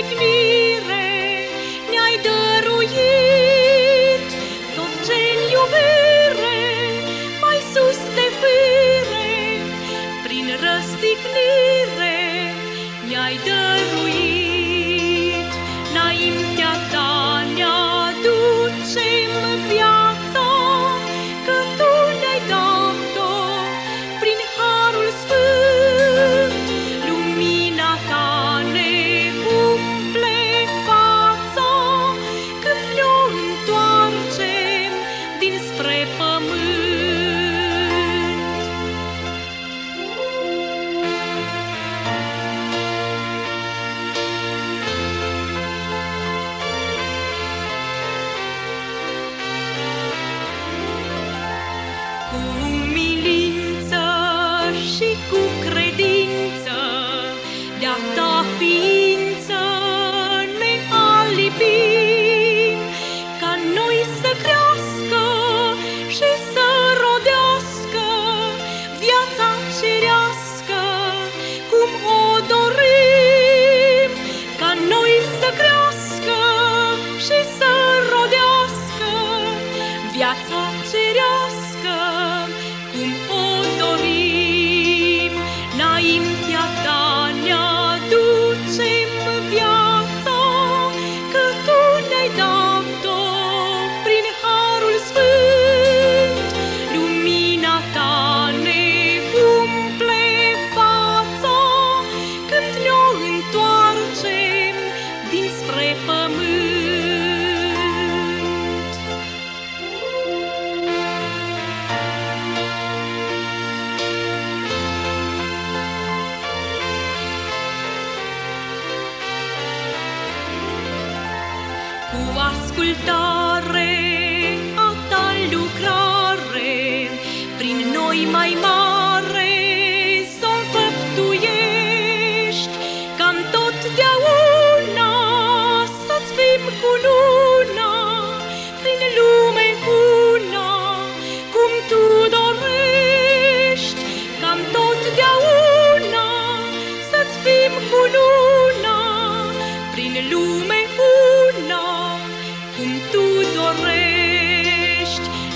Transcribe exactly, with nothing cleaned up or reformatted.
răstignire ne-ai dăruit, tot ce-n iubire, mai sus de fire, prin răstignire ne-ai dăruit. Înaintea ta ne-aducem viața, că tu ne-ai dat-o prin harul sfânt. Lumina ta ne umple fața, când ne-o întoarcem dinspre pământ. Cu umilință și cu credință de-a ta ființă ne alipim, ca noi să crească și să rodească viața cerească cum o dorim, ca noi să crească și să rodească viața cerească cum o dorim. Înaintea ta ne-aducem viața, că tu ne-ai dat-o prin harul sfânt. Lumina ta ne umple fața, când ne-o întoarcem dinspre pământ. Cu ascultare a ta lucrare, prin noi mai mare să o înfăptuiești, ca-n totdeauna să-ți fim cu luna, prin lume una, cum tu dorești, ca-n totdeauna să-ți fim cu luna, prin lume una, cum tu dorești.